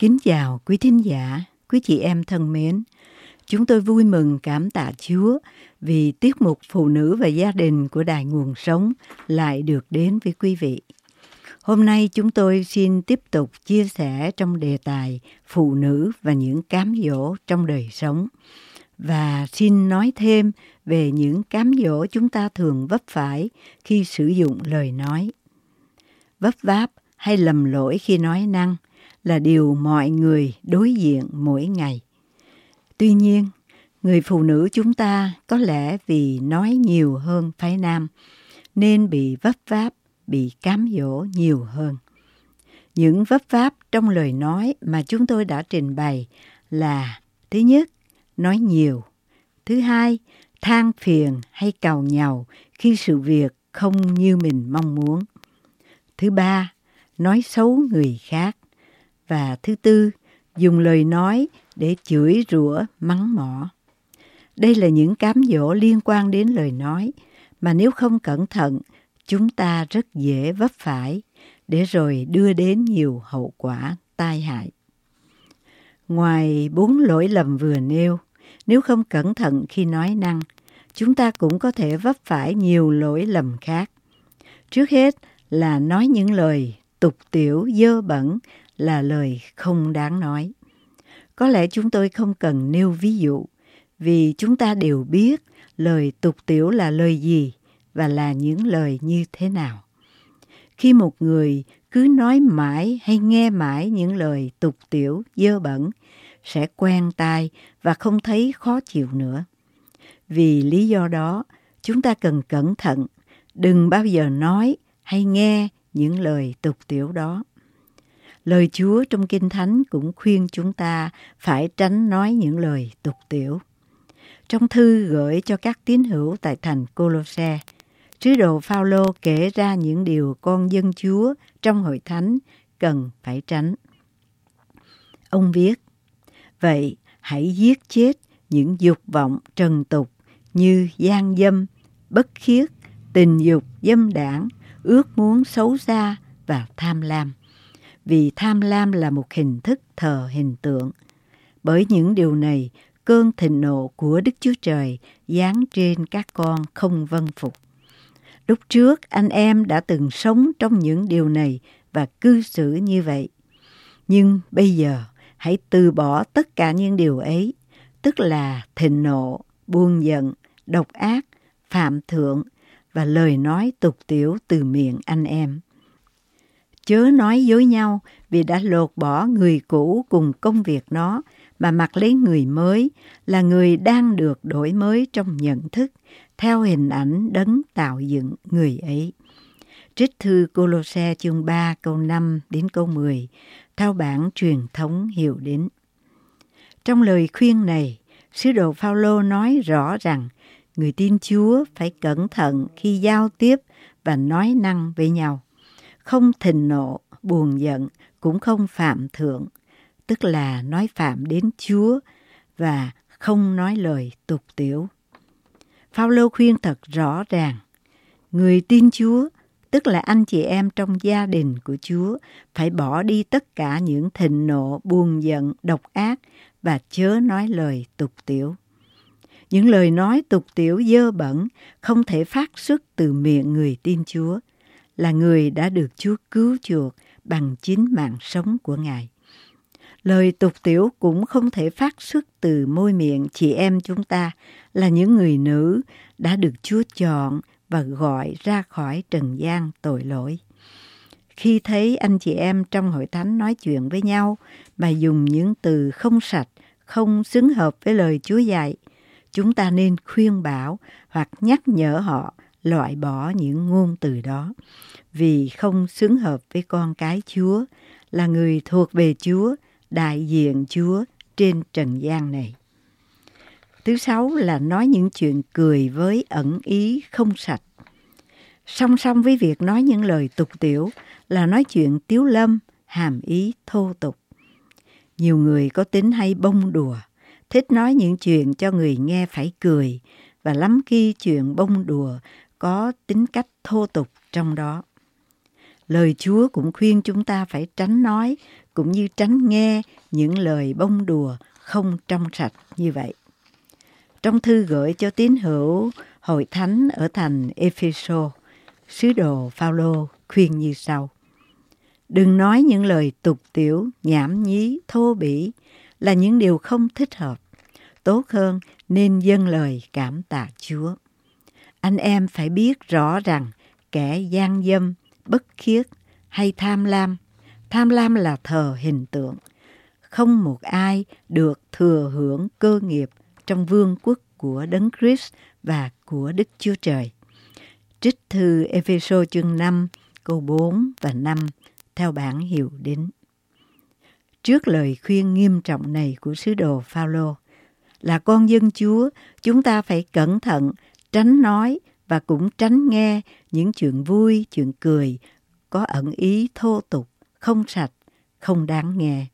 Kính chào quý thính giả, quý chị em thân mến. Chúng tôi vui mừng cảm tạ Chúa vì tiết mục Phụ nữ và gia đình của Đài Nguồn Sống lại được đến với quý vị. Hôm nay chúng tôi xin tiếp tục chia sẻ trong đề tài phụ nữ và những cám dỗ trong đời sống. Và xin nói thêm về những cám dỗ chúng ta thường vấp phải khi sử dụng lời nói. Vấp váp hay lầm lỗi khi nói năng là điều mọi người đối diện mỗi ngày. Tuy nhiên, người phụ nữ chúng ta có lẽ vì nói nhiều hơn phái nam nên bị vấp váp, bị cám dỗ nhiều hơn. Những vấp váp trong lời nói mà chúng tôi đã trình bày là: thứ nhất, nói nhiều; thứ hai, than phiền hay càu nhàu khi sự việc không như mình mong muốn; thứ ba, nói xấu người khác; và thứ tư, dùng lời nói để chửi rủa mắng mỏ. Đây là những cám dỗ liên quan đến lời nói mà nếu không cẩn thận, chúng ta rất dễ vấp phải để rồi đưa đến nhiều hậu quả tai hại. Ngoài 4 lỗi lầm vừa nêu, nếu không cẩn thận khi nói năng, chúng ta cũng có thể vấp phải nhiều lỗi lầm khác. Trước hết là nói những lời tục tĩu dơ bẩn là lời không đáng nói. Có lẽ chúng tôi không cần nêu ví dụ, vì chúng ta đều biết lời tục tĩu là lời gì và là những lời như thế nào. Khi một người cứ nói mãi hay nghe mãi những lời tục tĩu dơ bẩn, sẽ quen tai và không thấy khó chịu nữa. Vì lý do đó, chúng ta cần cẩn thận, đừng bao giờ nói hay nghe những lời tục tĩu đó. Lời Chúa trong Kinh Thánh cũng khuyên chúng ta phải tránh nói những lời tục tĩu. Trong thư gửi cho các tín hữu tại thành Cô-lô-se, sứ đồ Phao-lô kể ra những điều con dân Chúa trong hội thánh cần phải tránh. Ông viết: vậy hãy giết chết những dục vọng trần tục như gian dâm, bất khiết, tình dục dâm đãng, ước muốn xấu xa và tham lam. Vì tham lam là một hình thức thờ hình tượng. Bởi những điều này, cơn thịnh nộ của Đức Chúa Trời giáng trên các con không vâng phục. Lúc trước, anh em đã từng sống trong những điều này và cư xử như vậy. Nhưng bây giờ, hãy từ bỏ tất cả những điều ấy, tức là thịnh nộ, buồn giận, độc ác, phạm thượng và lời nói tục tĩu từ miệng anh em. Chớ nói dối nhau, vì đã lột bỏ người cũ cùng công việc nó, mà mặc lấy người mới, là người đang được đổi mới trong nhận thức, theo hình ảnh đấng tạo dựng người ấy. Trích thư Cô-lô-se chương 3 câu 5 đến câu 10, theo bản truyền thống Hiệu Đính. Trong lời khuyên này, sứ đồ Phao-lô nói rõ rằng người tin Chúa phải cẩn thận khi giao tiếp và nói năng với nhau. Không thịnh nộ, buồn giận, cũng không phạm thượng, tức là nói phạm đến Chúa, và không nói lời tục tĩu. Phao-lô khuyên thật rõ ràng, người tin Chúa, tức là anh chị em trong gia đình của Chúa, phải bỏ đi tất cả những thịnh nộ, buồn giận, độc ác và chớ nói lời tục tĩu. Những lời nói tục tĩu dơ bẩn không thể phát xuất từ miệng người tin Chúa, là người đã được Chúa cứu chuộc bằng chính mạng sống của Ngài. Lời tục tĩu cũng không thể phát xuất từ môi miệng chị em chúng ta, là những người nữ đã được Chúa chọn và gọi ra khỏi trần gian tội lỗi. Khi thấy anh chị em trong hội thánh nói chuyện với nhau mà dùng những từ không sạch, không xứng hợp với lời Chúa dạy, chúng ta nên khuyên bảo hoặc nhắc nhở họ loại bỏ những ngôn từ đó, vì không xứng hợp với con cái Chúa, là người thuộc về Chúa, đại diện Chúa trên trần gian này. Thứ 6 là nói những chuyện cười với ẩn ý không sạch. Song song với việc nói những lời tục tĩu là nói chuyện tiếu lâm, hàm ý thô tục. Nhiều người có tính hay bông đùa, thích nói những chuyện cho người nghe phải cười, và lắm khi chuyện bông đùa có tính cách thô tục trong đó. lời Chúa cũng khuyên chúng ta phải tránh nói cũng như tránh nghe những lời bông đùa không trong sạch như vậy. Trong thư gửi cho tín hữu hội thánh ở thành Epheso, sứ đồ Phao-lô khuyên như sau: đừng nói những lời tục tĩu, nhảm nhí, thô bỉ là những điều không thích hợp. Tốt hơn nên dâng lời cảm tạ Chúa. Anh em phải biết rõ rằng kẻ gian dâm, bất khiết hay tham lam là thờ hình tượng. Không một ai được thừa hưởng cơ nghiệp trong vương quốc của Đấng Christ và của Đức Chúa Trời. Trích thư Epheso chương 5 câu 4 và 5 theo bản hiệu Đính. Trước lời khuyên nghiêm trọng này của sứ đồ Phao-lô, là con dân Chúa, chúng ta phải cẩn thận, tránh nói và cũng tránh nghe những chuyện vui, chuyện cười, có ẩn ý thô tục, không sạch, không đáng nghe.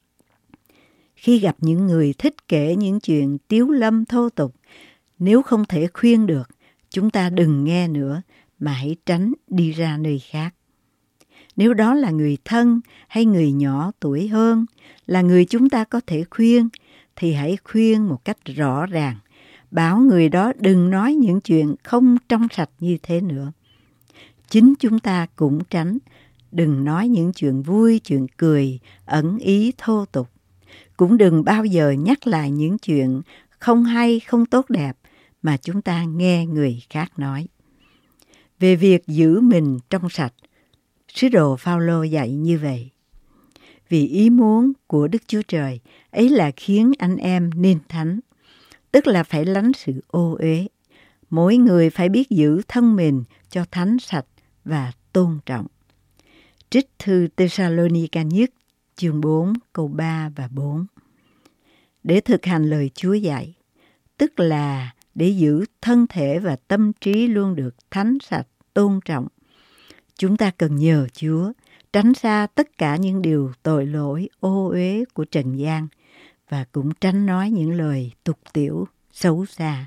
Khi gặp những người thích kể những chuyện tiếu lâm thô tục, nếu không thể khuyên được, chúng ta đừng nghe nữa mà hãy tránh đi ra nơi khác. Nếu đó là người thân hay người nhỏ tuổi hơn, là người chúng ta có thể khuyên, thì hãy khuyên một cách rõ ràng, bảo người đó đừng nói những chuyện không trong sạch như thế nữa. Chính chúng ta cũng tránh, đừng nói những chuyện vui, chuyện cười, ẩn ý thô tục. Cũng đừng bao giờ nhắc lại những chuyện không hay, không tốt đẹp mà chúng ta nghe người khác nói. Về việc giữ mình trong sạch, sứ đồ Phao-lô dạy như vậy: vì ý muốn của Đức Chúa Trời ấy là khiến anh em nên thánh, tức là phải lánh sự ô uế. Mỗi người phải biết giữ thân mình cho thánh sạch và tôn trọng. Trích thư Tê-sa-lô-ni-ca nhất chương 4 câu 3 và 4. Để thực hành lời Chúa dạy, tức là để giữ thân thể và tâm trí luôn được thánh sạch, tôn trọng, chúng ta cần nhờ Chúa tránh xa tất cả những điều tội lỗi, ô uế của trần gian và cũng tránh nói những lời tục tĩu, xấu xa.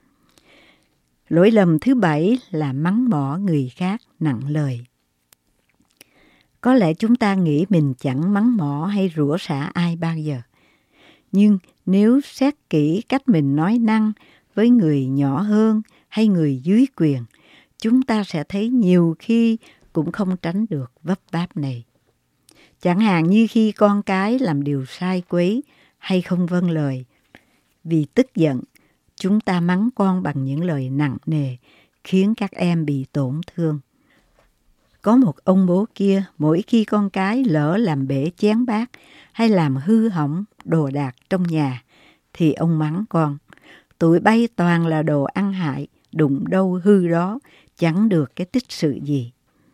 Lỗi lầm thứ 7 là mắng mỏ người khác nặng lời. Có lẽ chúng ta nghĩ mình chẳng mắng mỏ hay rủa xả ai bao giờ. Nhưng nếu xét kỹ cách mình nói năng với người nhỏ hơn hay người dưới quyền, chúng ta sẽ thấy nhiều khi cũng không tránh được vấp váp này. Chẳng hạn như khi con cái làm điều sai quấy hay không vâng lời. Vì tức giận, chúng ta mắng con bằng những lời nặng nề, khiến các em bị tổn thương. Có một ông bố kia, mỗi khi con cái lỡ làm bể chén bát hay làm hư hỏng đồ đạc trong nhà, thì ông mắng con: tụi bay toàn là đồ ăn hại, đụng đâu hư đó, chẳng được cái tích sự gì.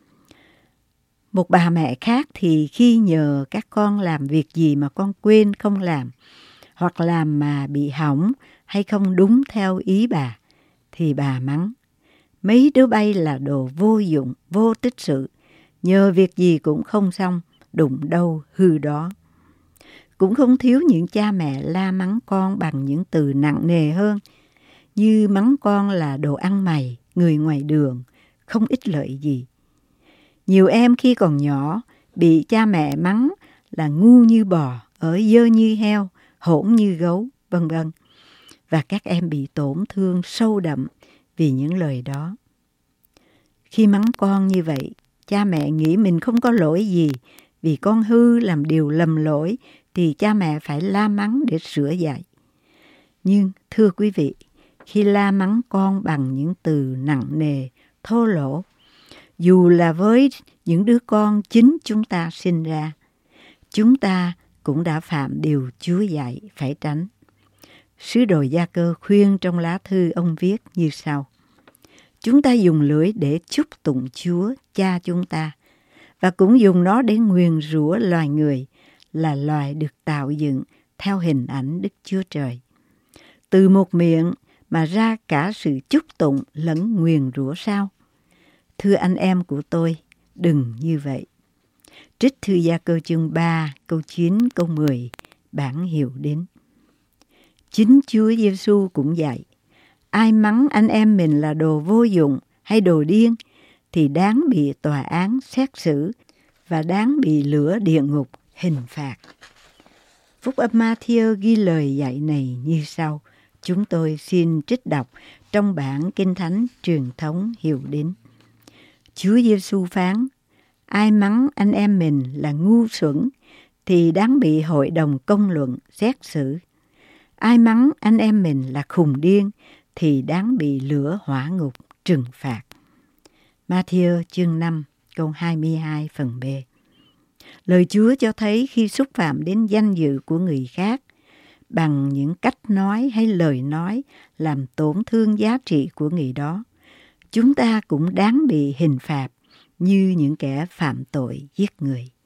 Một bà mẹ khác thì khi nhờ các con làm việc gì mà con quên không làm, hoặc làm mà bị hỏng hay không đúng theo ý bà, thì bà mắng: mấy đứa bay là đồ vô dụng, vô tích sự, nhờ việc gì cũng không xong, đụng đâu hư đó. Cũng không thiếu những cha mẹ la mắng con bằng những từ nặng nề hơn, như mắng con là đồ ăn mày, người ngoài đường, không ích lợi gì. Nhiều em khi còn nhỏ bị cha mẹ mắng là ngu như bò, ở dơ như heo, hỗn như gấu, vân vân. Và các em bị tổn thương sâu đậm vì những lời đó. Khi mắng con như vậy, cha mẹ nghĩ mình không có lỗi gì, vì con hư làm điều lầm lỗi thì cha mẹ phải la mắng để sửa dạy. Nhưng thưa quý vị, khi la mắng con bằng những từ nặng nề, thô lỗ, dù là với những đứa con chính chúng ta sinh ra, chúng ta cũng đã phạm điều Chúa dạy phải tránh. Sứ đồ Gia-cơ khuyên trong lá thư ông viết như sau: chúng ta dùng lưỡi để chúc tụng Chúa, Cha chúng ta, và cũng dùng nó để nguyền rủa loài người, là loài được tạo dựng theo hình ảnh Đức Chúa Trời. Từ một miệng mà ra cả sự chúc tụng lẫn nguyền rủa sao? Thưa anh em của tôi, đừng như vậy. Trích thư Gia-cơ chương 3, câu 9, câu 10, bản hiệu Đính. Chính Chúa Giêsu cũng dạy: ai mắng anh em mình là đồ vô dụng hay đồ điên thì đáng bị tòa án xét xử và đáng bị lửa địa ngục hình phạt. Phúc âm Ma-thi-ơ ghi lời dạy này như sau. Chúng tôi xin trích đọc trong bản Kinh Thánh truyền thống hiểu đến. Chúa Giêsu phán: ai mắng anh em mình là ngu xuẩn thì đáng bị hội đồng công luận xét xử. Ai mắng anh em mình là khùng điên thì đáng bị lửa hỏa ngục trừng phạt. Ma-thi-ơ chương 5 câu 22 phần B. Lời Chúa cho thấy khi xúc phạm đến danh dự của người khác bằng những cách nói hay lời nói làm tổn thương giá trị của người đó, chúng ta cũng đáng bị hình phạt như những kẻ phạm tội giết người.